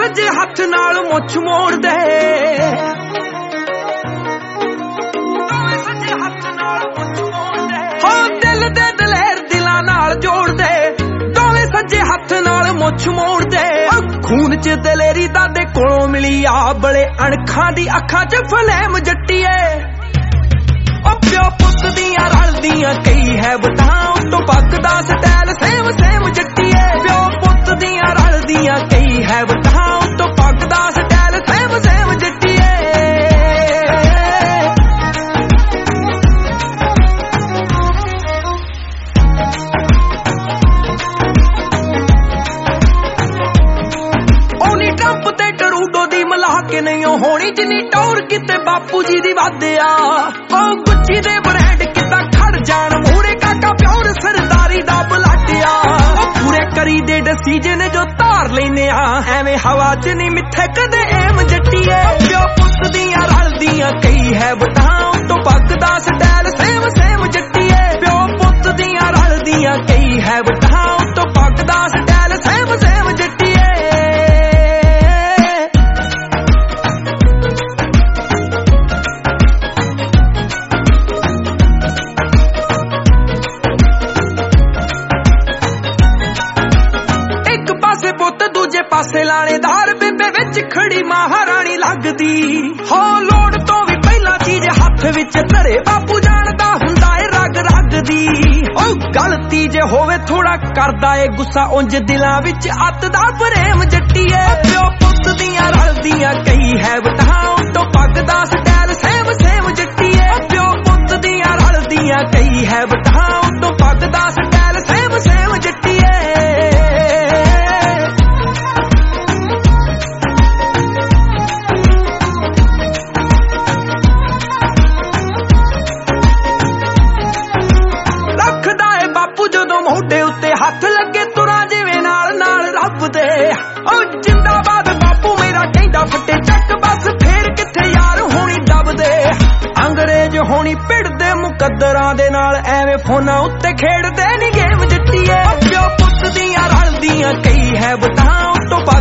ਸੱਜੇ ਹੱਥ ਨਾਲ ਮੁੱਛ ਮੋੜਦੇ, ਦੋਵੇਂ ਸੱਜੇ ਹੱਥ ਨਾਲ ਮੁੱਛ ਮੋੜਦੇ, ਹੋ ਦਿਲ ਦੇ ਦਲੇਰ ਦਿਲਾਂ ਨਾਲ ਜੋੜਦੇ, ਦੋਵੇਂ ਸੱਜੇ ਹੱਥ ਨਾਲ ਮੁੱਛ ਮੋੜਦੇ। ਖੂਨ ਚ ਦਲੇਰੀ ਦਾਦੇ ਕੋਲੋਂ ਮਿਲੀ ਆ, ਬੜੇ ਅਣਖਾਂ ਦੀ ਅੱਖਾਂ ਚ ਫਲੇਮ ਜੱਟੀਏ। ਉਹ ਪਿਓ ਪੁੱਤ ਦੀਆਂ ਰਲਦੀਆਂ ਕਈ ਹੈ ਬਤਾਂ, ਉੱਤੋਂ ਪੱਗ ਦਾ ਸਟਾਈਲ ਸੇਮ ਸੇਮ ਜੱਟੀਏ। ਪਿਓ ਪੁੱਤ ਦੀਆਂ ਰਲਦੀਆਂ ਕਈ ਹੈ ਬਤਾਂ, ਉੱਤੋਂ ਪੱਗ ਦਾ ਸਟਾਈਲ ਸੇਮ ਸੇਮ ਜੱਟੀਏ। ਉਹਨੀ ਟਰੰਪ ਤੇ ਟਰੂਡੋ ਦੀ ਮਿਲਾ ਕੇ ਨਹੀਂ ਹੋਣੀ ਜਿੰਨੀ ਟੌਰ ਕਿਤੇ ਬਾਪੂ ਜੀ ਦੀ ਵਾਧਿਆ। ਉਹ ਗੁੱਚੀ ਦੇ ਬ੍ਰਾਂਡ ਕਿੱਦਾਂ ਖੜ ਜਾਣ ਮੂਹਰੇ, ਕਾਕਾ ਪਿਓਰ ਸਰਦਾਰੀ ਦਾ ਬਲਾਟਿਆ। ਪੂਰੇ ਕਰੀ ਦੇ ਡਿਸੀਜਨ ਜੋ ਧਾਰ ਲੈਨੇ ਆ, ਐਵੇਂ ਹਵਾ ਚ ਨਹੀਂ ਮਿੱਥੇ ਕਦੇ ਐਮ ਜੱਟੀਏ। ਪਿਓ ਪੁੱਤ ਦੀਆਂ ਰਲਦੀਆਂ ਕਈ ਹੈ ਬਤਾਂ, ਉੱਤੋਂ ਪੱਗ ਦਾ ਸਟਾਈਲ ਸੇਮ ਸੇਮ ਜੱਟੀਏ। ਪਿਓ ਪੁੱਤ ਦੀਆਂ ਰਲਦੀਆਂ ਕਈ ਹੈ ਬਤਾਂ, ਉੱਤੋਂ ਪੱਗ ਦਾ ਸਟਾਈਲ ਸੇਮ ਸੇਮ ਜੱਟੀਏ। ਪੁੱਤ ਦੂਜੇ ਪਾਸੇ ਲਾਣੇਦਾਰ, ਬੇਬੇ ਵਿੱਚ ਖੜੀ ਮਹਾਰਾਣੀ ਲੱਗਦੀ। ਹੋ ਲੋੜ ਤੋਂ ਵੀ ਪਹਿਲਾਂ ਚੀਜ਼ ਹੱਥ ਵਿੱਚ ਧਰੇ, ਬਾਪੂ ਜਾਣਦਾ ਹੁੰਦਾ ਏ ਰਗ ਰਗ ਦੀ। ਉਹ ਗਲਤੀ ਜੇ ਹੋਵੇ ਥੋੜਾ ਕਰਦਾ ਏ ਗੁੱਸਾ, ਉਂਝ ਦਿਲਾਂ ਵਿੱਚ ਅੱਤ ਦਾ ਪ੍ਰੇਮ ਜੱਟੀਏ। ਪਿਓ ਪੁੱਤ ਦੀਆਂ ਰਲਦੀਆਂ ਕਈ ਹੈ ਬਤਾਂ, ਉੱਤੋਂ ਪੱਗ ਦਾ ਸਟਾਈਲ ਸੇਮ ਸੇਮ ਜੱਟੀਏ। ਪਿਓ ਪੁੱਤ ਦੀਆਂ ਰਲਦੀਆਂ ਕਈ ਹੈ ਬਤਾਂ, ਉੱਤੋਂ ਪੱਗ ਦਾ ਸਟਾਈਲ ਸੇਮ ਸੇਮ ਜੱਟੀਏ। ਮੋਢੇ ਉੱਤੇ ਹੱਥ ਲੱਗੇ ਤੁਰਾਂ ਜਿਵੇਂ ਨਾਲ ਨਾਲ ਰੱਬ ਦੇ। ਉਹ ਜਿੰਦਾਬਾਦ ਬਾਪੂ ਮੇਰਾ ਕਹਿੰਦਾ ਫੱਟੇ ਚੱਕ, ਬਸ ਫੇਰ ਕਿੱਥੇ ਯਾਰ ਹੋਣੀ ਡੱਬਦੇ। ਅੰਗਰੇਜ਼ ਹੋਣੀ ਭਿੜਦੇ ਮੁਕੱਦਰਾਂ ਦੇ ਨਾਲ, ਐਵੇਂ ਫੋਨਾਂ ਉੱਤੇ ਖੇਡਦੇ ਨੀ ਗੇਮ ਜੱਟੀਏ। ਪਿਓ ਪੁੱਤ ਦੀਆਂ ਰਲਦੀਆਂ ਕਈ ਹੈ ਬਤਾਂ, ਉੱਤੋਂ